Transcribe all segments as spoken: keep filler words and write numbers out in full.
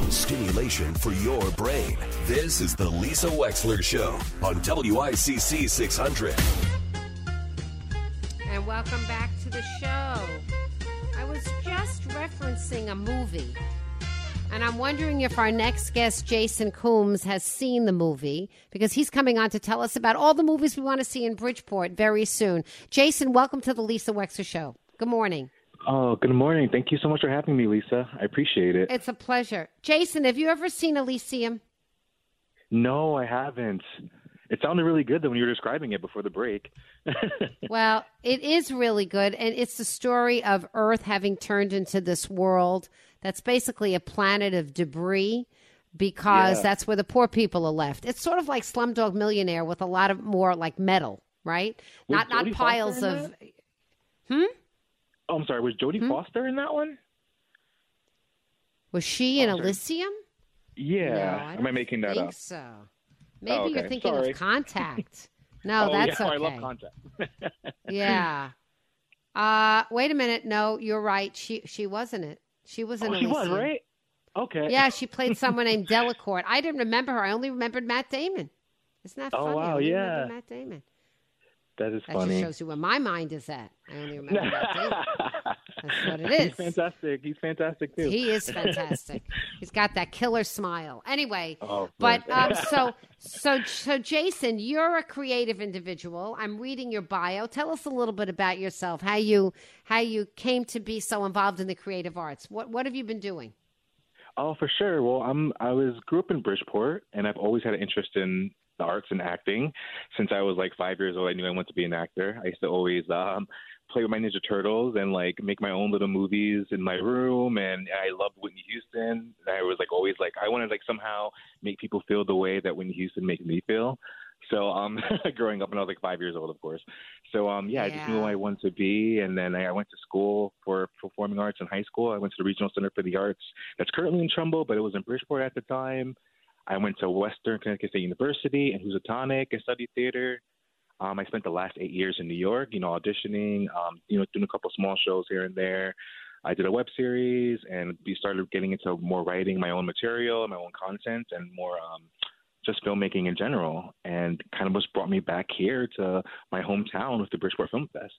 Stimulation for your brain. This is the Lisa Wexler Show on W I C C six hundred. And welcome back to the show. I was just referencing a movie, and I'm wondering if our next guest, Jason Coombs, has seen the movie, because he's coming on to tell us about all the movies we want to see in Bridgeport very soon. Jason, welcome to the Lisa Wexler Show. Good morning. Oh, good morning. Thank you so much for having me, Lisa. I appreciate it. It's a pleasure. Jason, have you ever seen Elysium? No, I haven't. It sounded really good, though, when you were describing it before the break. Well, it is really good, and it's the story of Earth having turned into this world that's basically a planet of debris, because Yeah. that's where the poor people are left. It's sort of like Slumdog Millionaire with a lot of more like metal, right? Was not not Jodie piles Foster in of. that? Hmm. Oh, I'm sorry. Was Jodie Hmm? Foster in that one? Was she in Oh, sorry. Elysium? Yeah. No, I Am I don't making that think up? so. Maybe Oh, you're okay. thinking Sorry. of Contact. No, oh, that's yeah. okay. I love Contact. Yeah. Uh, wait a minute. No, you're right. She she wasn't it. She was in Oh, she Elysium. was, right? Okay. Yeah, she played someone named Delacourt. I didn't remember her. I only remembered Matt Damon. Isn't that Oh, funny? wow, I only yeah. remember Matt Damon. That is That funny. just shows you where my mind is at. I only remember Matt Damon. That's what it is. He's fantastic. He's fantastic, too. He is fantastic. He's got that killer smile. Anyway, Oh, but man. um, so so so Jason, you're a creative individual. I'm reading your bio. Tell us a little bit about yourself. How you how you came to be so involved in the creative arts. What what have you been doing? Oh, for sure. Well, I'm I was grew up in Bridgeport, and I've always had an interest in the arts and acting. Since I was like five years old, I knew I wanted to be an actor. I used to always um, play with my Ninja Turtles and like make my own little movies in my room. And I loved Whitney Houston. And I was like always like I wanted like somehow make people feel the way that Whitney Houston made me feel. So um, growing up, and I was like five years old, of course. So um, yeah, I just knew Yeah. who I wanted to be, and then I, I went to school for performing arts in high school. I went to the Regional Center for the Arts, that's currently in Trumbull, but it was in Bridgeport at the time. I went to Western Connecticut State University in Housatonic. I studied theater. Um, I spent the last eight years in New York, you know, auditioning, um, you know, doing a couple small shows here and there. I did a web series, and we started getting into more writing my own material, my own content, and more um, just filmmaking in general. And kind of what's brought me back here to my hometown with the Bridgeport Film Fest.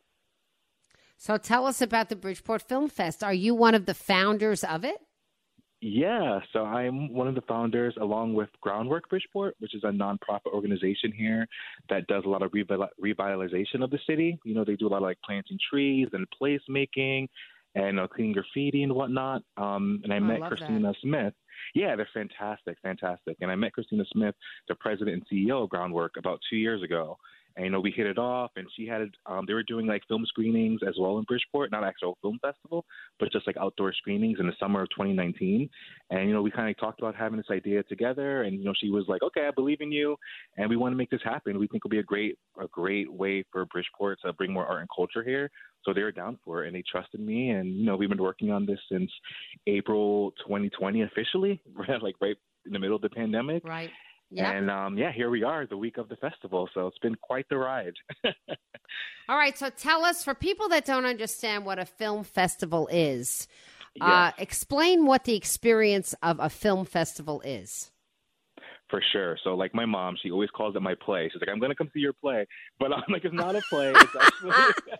So tell us about the Bridgeport Film Fest. Are you one of the founders of it? Yeah, so I'm one of the founders, along with Groundwork Bridgeport, which is a nonprofit organization here that does a lot of revi- revitalization of the city. You know, they do a lot of like planting trees and placemaking and uh, cleaning graffiti and whatnot. Um, and I Oh, I met love Christina Smith. Yeah, they're fantastic, fantastic. And I met Christina Smith, the president and C E O of Groundwork, about two years ago. And, you know, we hit it off, and she had, um, they were doing like film screenings as well in Bridgeport, not actual film festival, but just like outdoor screenings in the summer of twenty nineteen. And, you know, we kind of talked about having this idea together, and, you know, she was like, okay, I believe in you, and we want to make this happen. We think it'll be a great, a great way for Bridgeport to bring more art and culture here. So they were down for it, and they trusted me. And, you know, we've been working on this since April twenty twenty officially, like right in the middle of the pandemic. Right. Yeah. And um, yeah, here we are, the week of the festival. So it's been quite the ride. All right. So tell us, for people that don't understand what a film festival is, uh, explain what the experience of a film festival is. For sure. So like my mom, she always calls it my play. She's like, I'm going to come see your play. But I'm like, it's not a play. It's actually...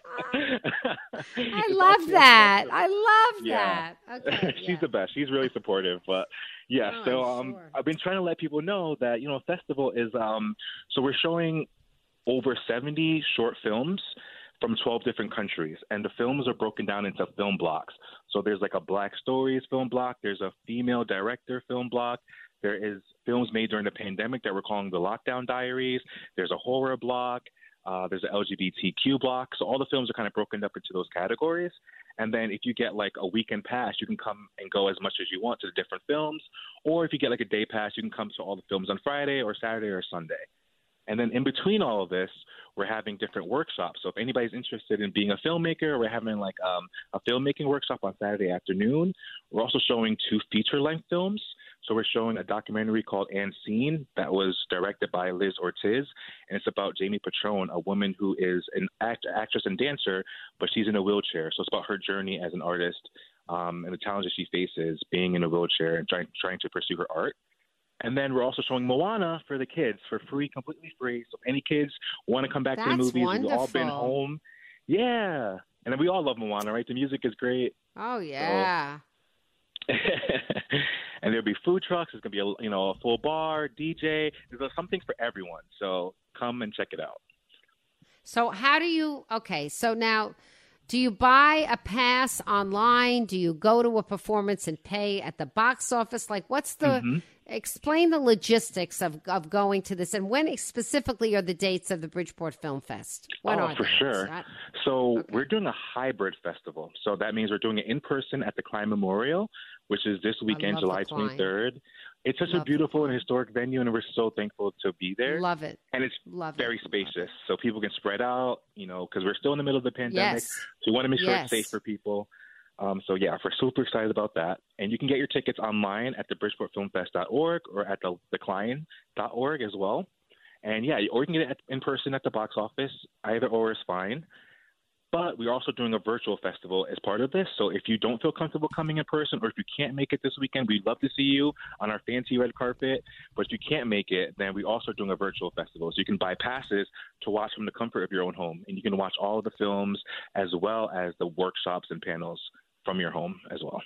I it's love actually that. I love Yeah. that. Okay. She's yeah. the best. She's really supportive. But yeah, Oh, so I'm um, sure. I've been trying to let people know that, you know, festival is, um, so we're showing over seventy short films from twelve different countries. And the films are broken down into film blocks. So there's like a Black Stories film block. There's a female director film block. There is films made during the pandemic that we're calling the Lockdown Diaries. There's a horror block. Uh, there's an L G B T Q block. So all the films are kind of broken up into those categories. And then if you get like a weekend pass, you can come and go as much as you want to the different films. Or if you get like a day pass, you can come to all the films on Friday or Saturday or Sunday. And then in between all of this, we're having different workshops. So if anybody's interested in being a filmmaker, we're having like um, a filmmaking workshop on Saturday afternoon. We're also showing two feature-length films. So we're showing a documentary called Unseen that was directed by Liz Ortiz, and it's about Jamie Patron, a woman who is an act- actress and dancer, but she's in a wheelchair. So it's about her journey as an artist um, and the challenges she faces being in a wheelchair and trying trying to pursue her art. And then we're also showing Moana for the kids for free, completely free. So if any kids want to come back to the That's movies, we've all been wonderful. home. Yeah. And then we all love Moana, right? The music is great. Oh, yeah. So, and there'll be food trucks. There's going to be a, you know, a full bar, D J. There's something for everyone. So come and check it out. So how do you, okay, so now do you buy a pass online? Do you go to a performance and pay at the box office? Like what's the, Mm-hmm. explain the logistics of, of going to this and when specifically are the dates of the Bridgeport Film Fest? When oh, are for they? sure. That- so okay. we're doing a hybrid festival. So that means we're doing it in person at the Klein Memorial, which is this weekend, love the July Klein. twenty-third. It's such Love a the beautiful and Klein. historic venue, and we're so thankful to be there. Love it. And it's Love very it. spacious, so people can spread out, you know, because we're still in the middle of the pandemic. Yes. So we want to make sure Yes. it's safe for people. Um, so, yeah, we're super excited about that. And you can get your tickets online at the bridgeport film fest dot org or at the, the klein dot org as well. And, yeah, or you can get it at, in person at the box office. Either or is fine. But we're also doing a virtual festival as part of this. So if you don't feel comfortable coming in person or if you can't make it this weekend, we'd love to see you on our fancy red carpet. But if you can't make it, then we also doing a virtual festival. So you can buy passes to watch from the comfort of your own home. And you can watch all of the films as well as the workshops and panels from your home as well.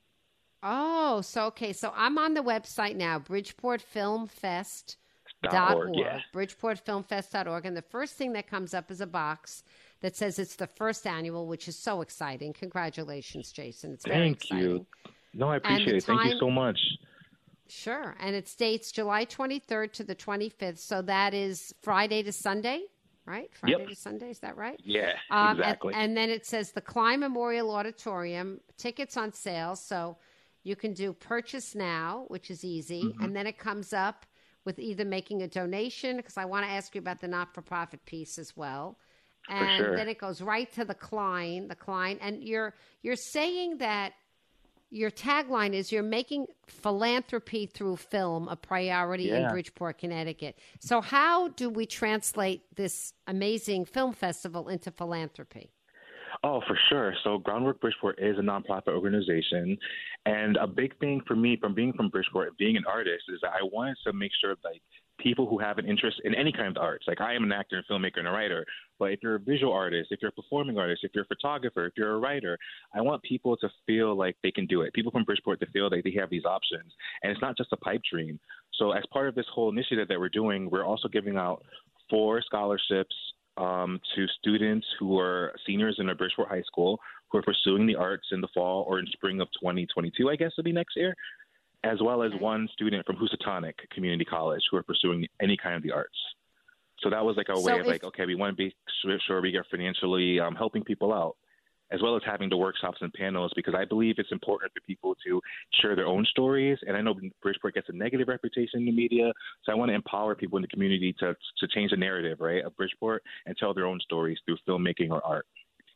Oh, so, okay. So I'm on the website now, Bridgeport Film Fest. Dot Dot org, org, yeah. bridgeport film fest dot org. And the first thing that comes up is a box that says it's the first annual, which is so exciting. Congratulations, Jason. It's very Thank exciting. you. No, I And the appreciate it. Thank you time- so much. Sure. And it states July twenty-third to the twenty-fifth. So that is Friday to Sunday, right? Friday Yep. to Sunday. Is that right? Yeah, Um, and- exactly. And, then it says the Klein Memorial Auditorium, tickets on sale. So you can do purchase now, which is easy. Mm-hmm. And then it comes up with either making a donation, because I want to ask you about the not-for-profit piece as well. And sure. then it goes right to the Klein, the Klein. And you're you're saying that your tagline is you're making philanthropy through film a priority in Yeah. Bridgeport, Connecticut. So how do we translate this amazing film festival into philanthropy? Oh, for sure. So Groundwork Bridgeport is a nonprofit organization. And a big thing for me from being from Bridgeport and being an artist is that I wanted to make sure like people who have an interest in any kind of arts, like I am an actor and filmmaker and a writer, but if you're a visual artist, if you're a performing artist, if you're a photographer, if you're a writer, I want people to feel like they can do it. People from Bridgeport to feel like they have these options. And it's not just a pipe dream. So as part of this whole initiative that we're doing, we're also giving out four scholarships um, to students who are seniors in a Bridgeport High School who are pursuing the arts in the fall or in spring of twenty twenty-two, I guess it'll be next year, as well as Okay. one student from Housatonic Community College who are pursuing any kind of the arts. So that was like a So way of if- like, okay, we want to be sure sure we get financially um, helping people out, as well as having the workshops and panels, because I believe it's important for people to share their own stories. And I know Bridgeport gets a negative reputation in the media, so I want to empower people in the community to to change the narrative, right, of Bridgeport and tell their own stories through filmmaking or art.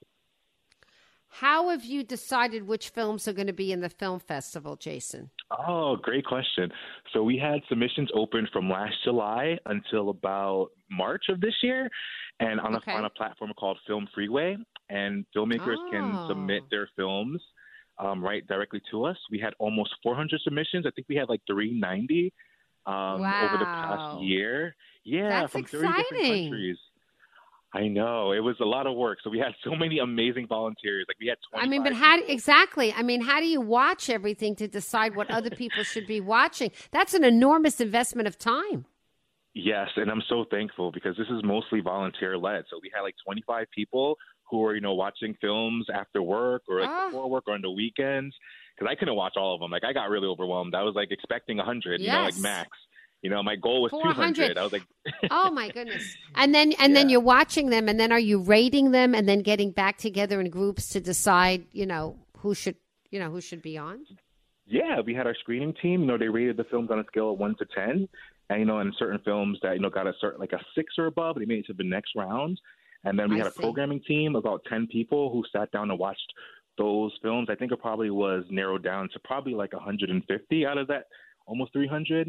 How have you decided which films are going to be in the film festival, Jason? Oh, great question. So we had submissions open from last July until about March of this year, and on a, Okay. on a platform called Film Freeway, and filmmakers can Oh. submit their films um, right directly to us. We had almost four hundred submissions. I think we had like three ninety um, over the Wow. past year. Yeah, That's from thirty different exciting. countries. I know. It was a lot of work. So we had so many amazing volunteers. Like we had I mean, but twenty-five how exactly? I mean, how do you watch everything to decide what other people should be watching? That's an enormous investment of time. Yes, and I'm so thankful because this is mostly volunteer led. So we had like twenty-five people who were, you know, watching films after work or like Ah. before work or on the weekends. Because I couldn't watch all of them. Like I got really overwhelmed. I was like expecting one hundred, you know, like Yes. max. You know, my goal was two four hundred. hundred. I was like, Oh my goodness! And then and then Yeah. you're watching them, and then are you rating them, and then getting back together in groups to decide, you know, who should, you know, who should be on? yeah, we had our screening team. You know, they rated the films on a scale of one to ten, and you know, in certain films that you know got a certain like a six or above, they made it to the next round. And then we I had a see. programming team, about ten people, who sat down and watched those films. I think it probably was narrowed down to probably like one hundred fifty out of that almost three hundred.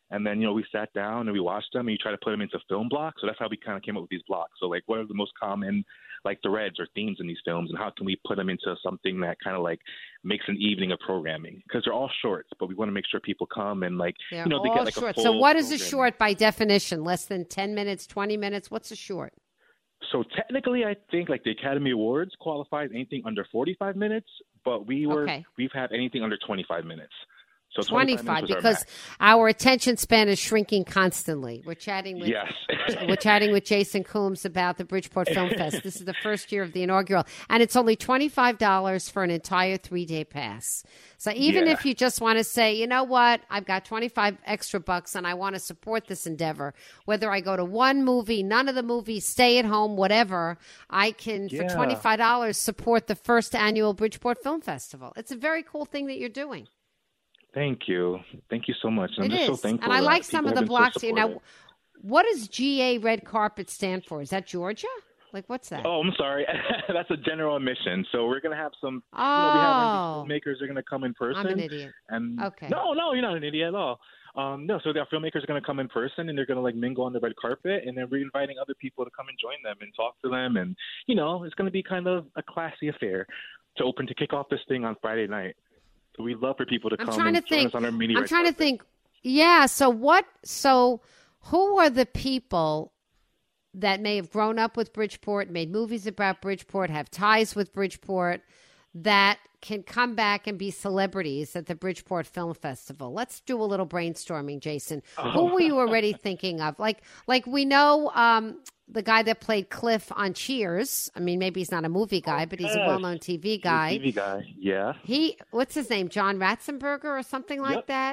And then, you know, we sat down and we watched them and you try to put them into film blocks. So that's how we kind of came up with these blocks. So, like, what are the most common, like, threads or themes in these films, and how can we put them into something that kind of, like, makes an evening of programming? Because they're all shorts, but we want to make sure people come and, like, They're you know, they all get, like, short. a full So what is a programming. short by definition? Less than ten minutes, twenty minutes? What's a short? So technically, I think, like, the Academy Awards qualifies anything under forty-five minutes, but we were, Okay. we've had anything under twenty-five minutes. So twenty-five, was our because max. our attention span is shrinking constantly. We're chatting with Yes. we're chatting with Jason Coombs about the Bridgeport Film Fest. This is the first year of the inaugural, and it's only twenty-five dollars for an entire three-day pass. So even Yeah. if you just want to say, you know what, I've got twenty-five extra bucks and I want to support this endeavor, whether I go to one movie, none of the movies, stay at home, whatever, I can, Yeah. for twenty-five dollars, support the first annual Bridgeport Film Festival. It's a very cool thing that you're doing. Thank you. Thank you so much. I'm It just is. so thankful. And I that like some people of the have been so blocks here. Now, supportive. what does G A red carpet stand for? Is that Georgia? Like, what's that? Oh, I'm sorry. That's a general admission. So we're gonna have some. Oh. You know, we have our filmmakers are gonna come in person. I'm an idiot. And Okay. No, no, you're not an idiot at all. Um, no, so the filmmakers are gonna come in person and they're gonna, like, mingle on the red carpet, and then we're inviting other people to come and join them and talk to them, and you know, it's gonna be kind of a classy affair to open to kick off this thing on Friday night. So we'd love for people to I'm come trying and to join think. us on our mini I'm red trying to carpet. think. Yeah. So what? So who are the people that may have grown up with Bridgeport, made movies about Bridgeport, have ties with Bridgeport, that can come back and be celebrities at the Bridgeport Film Festival? Let's do a little brainstorming, Jason. Oh. Who were you already thinking of? Like, like we know um, the guy that played Cliff on Cheers. I mean, maybe he's not a movie guy, but he's a Yes. well-known T V guy. T V guy, yeah. He, what's his name? John Ratzenberger or something like Yep. that.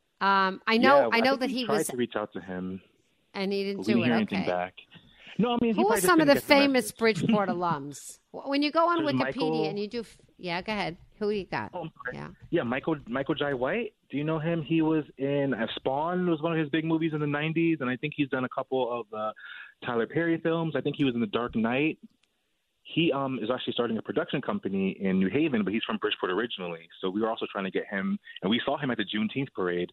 Um, I know, Yeah, I know think that we he tried was, to reach out to him, and he didn't but we do didn't it. hear anything Okay. back. No, I mean, he Who are probably just some of didn't the get famous message. Bridgeport alums? When you go on There's Wikipedia Michael- and you do, yeah, go ahead. Who you got? Oh, I'm sorry. Yeah. Yeah, Michael Michael Jai White. Do you know him? He was in uh, Spawn. Was one of his big movies in the nineties, and I think he's done a couple of uh, Tyler Perry films. I think he was in The Dark Knight. He um is actually starting a production company in New Haven, but he's from Bridgeport originally. So we were also trying to get him, and we saw him at the Juneteenth parade.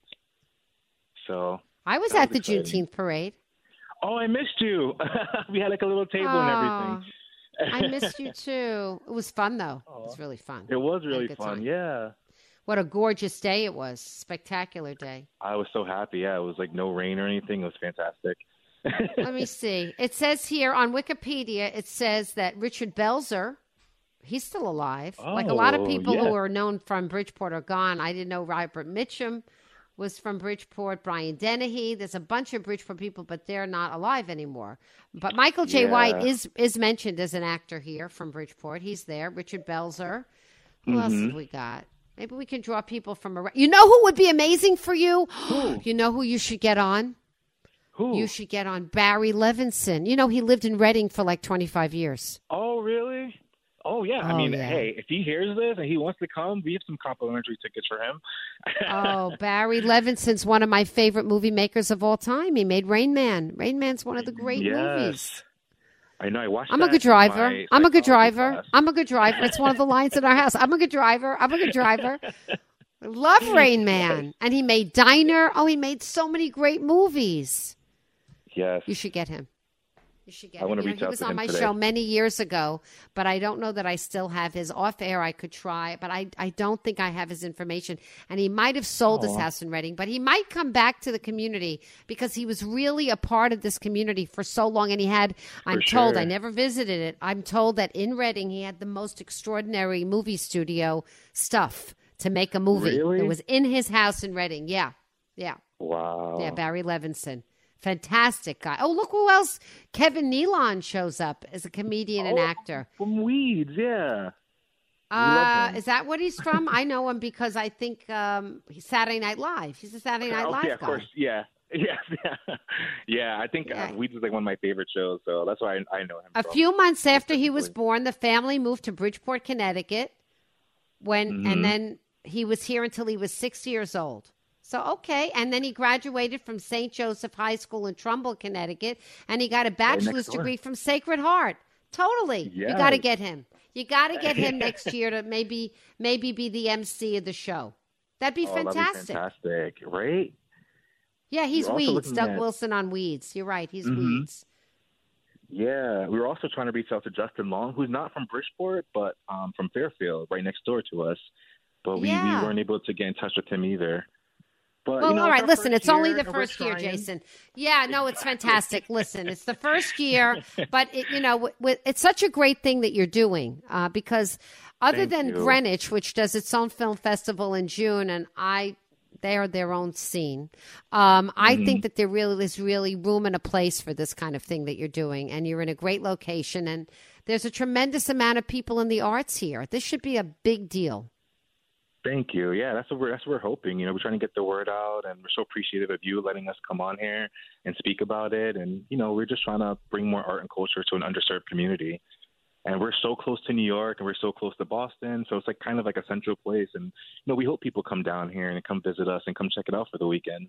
So I was That at was the exciting. Juneteenth parade. oh, I missed you. We had like a little table and everything. I missed you too. It was fun though. It was really fun. It was I had a really good fun. time. Yeah. What a gorgeous day it was. Spectacular day. I was so happy. Yeah, it was like no rain or anything. It was fantastic. Let me see. It says here on Wikipedia, it says that Richard Belzer, he's still alive. like a lot of Oh, people yeah. who are known from Bridgeport are gone. I didn't know Robert Mitchum was from Bridgeport, Brian Dennehy. There's a bunch of Bridgeport people, but they're not alive anymore. But Michael J. Yeah. White is is mentioned as an actor here from Bridgeport. He's there. Richard Belzer. Who else Mm-hmm. have we got? Maybe we can draw people from around. You know who would be amazing for you? Who? You know who you should get on? Who? You should get on Barry Levinson. You know, he lived in Reading for like twenty-five years. Oh, really? Oh, yeah. I Oh, mean, yeah. hey, if he hears this and he wants to come, we have some complimentary tickets for him. Oh, Barry Levinson's one of my favorite movie makers of all time. He made Rain Man. Rain Man's one of the great yes. movies. I know. I watched. I'm a that good in driver. my I'm a good psychology driver. class. I'm a good driver. It's one of the lines in our house. I'm a good driver. I'm a good driver. I love Rain Man. And he made Diner. Oh, he made so many great movies. Yes. You should get him. You should get I him. wanna You know, reach he out was to on him my today. show many years ago, but I don't know that I still have his off air. I could try, but I, I don't think I have his information. And he might have sold his Aw. house in Reading, but he might come back to the community because he was really a part of this community for so long. And he had, I'm told, sure. I never visited it. I'm told that in Reading, he had the most extraordinary movie studio stuff to make a movie. Really? It was in his house in Reading. Yeah. Yeah. Wow. Yeah, Barry Levinson. Fantastic guy. Oh, look who else. Kevin Nealon shows up as a comedian and Oh, actor. From Weeds, yeah. Uh, him. is that what he's from? I know him because I think um, he's Saturday Night Live. He's a Saturday Night Oh, Live yeah, of guy. course. Yeah. Yes, yeah. Yeah, I think Yeah. uh, Weeds is like one of my favorite shows, so that's why I, I know him. A from. few months after he was specifically. born, the family moved to Bridgeport, Connecticut. When Mm-hmm. and then he was here until he was six years old. So okay, and then he graduated from Saint Joseph High School in Trumbull, Connecticut, and he got a bachelor's door. degree from Sacred Heart. Totally, you got to Yes. get him. You got to get him next year to maybe maybe be the M C of the show. That'd be Oh, that'd be fantastic. fantastic, right? Yeah, he's We're also Weeds. looking Doug at- Wilson on Weeds. You're right. He's Mhm. Weeds. Yeah, we were also trying to reach out to Justin Long, who's not from Bridgeport, but um, from Fairfield, right next door to us. But we, Yeah. we weren't able to get in touch with him either. But, Well, you know, all it's right. our Listen, first it's only year, the and we're first year, trying. Jason. Yeah, no, it's fantastic. Listen, it's the first year, but it, you know, w- w- it's such a great thing that you're doing uh, because other Thank than you. Greenwich, which does its own film festival in June, and I. They are their own scene. Um, I Mm-hmm. think that there really is really room and a place for this kind of thing that you're doing, and you're in a great location, and there's a tremendous amount of people in the arts here. This should be a big deal. Thank you. Yeah, that's what we're that's what we're hoping. You know, we're trying to get the word out, and we're so appreciative of you letting us come on here and speak about it. And you know, we're just trying to bring more art and culture to an underserved community. And we're so close to New York, and we're so close to Boston, so it's like kind of like a central place. And you know, we hope people come down here and come visit us and come check it out for the weekend.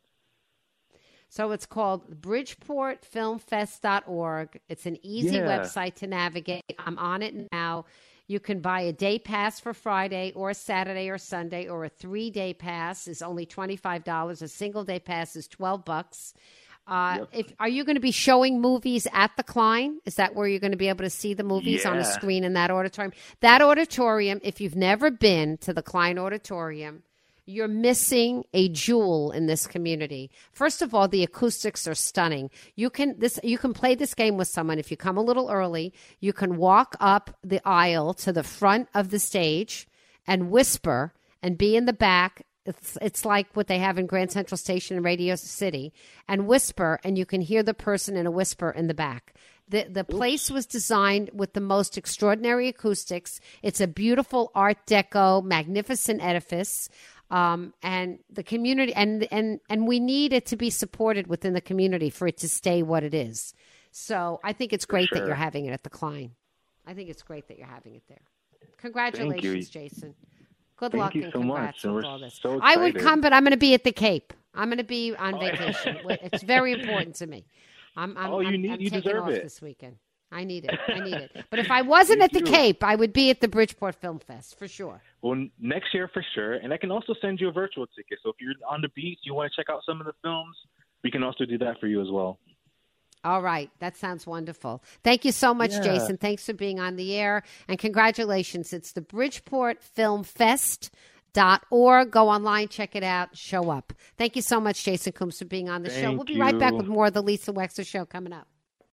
So it's called Bridgeport Film Fest dot org. It's an easy Yeah. website to navigate. I'm on it now. You can buy a day pass for Friday or Saturday or Sunday, or a three-day pass is only twenty-five dollars. A single-day pass is twelve bucks. Uh, Yep. if Are you going to be showing movies at the Klein? Is that where you're going to be able to see the movies on a Yeah. screen in that auditorium? That auditorium, if you've never been to the Klein Auditorium, you're missing a jewel in this community. First of all, the acoustics are stunning. You can this you can play this game with someone if you come a little early. You can walk up the aisle to the front of the stage and whisper and be in the back. It's it's like what they have in Grand Central Station in Radio City, and whisper, and you can hear the person in a whisper in the back. The the place was designed with the most extraordinary acoustics. It's a beautiful Art Deco, magnificent edifice. Um, and the community, and, and, and we need it to be supported within the community for it to stay what it is. So I think it's great that sure. you're having it at the Klein. I think it's great that you're having it there. Congratulations, Jason. Good Thank luck you and so congrats much, and with we're all this. so I would excited. come, but I'm going to be at the Cape. I'm going to be on vacation. It's very important to me. I'm, I'm, Oh, you I'm, need- I'm you taking deserve off it. this weekend. I need it. I need it. But if I wasn't Me at the too. Cape, I would be at the Bridgeport Film Fest for sure. Well, n- next year for sure. And I can also send you a virtual ticket. So if you're on the beach, you want to check out some of the films, we can also do that for you as well. All right. That sounds wonderful. Thank you so much, Yeah. Jason. Thanks for being on the air. And congratulations. It's the Bridgeport Film Fest dot org. Go online, check it out, show up. Thank you so much, Jason Coombs, for being on the show. Thank We'll be right back you. with more of the Lisa Wexler Show coming up.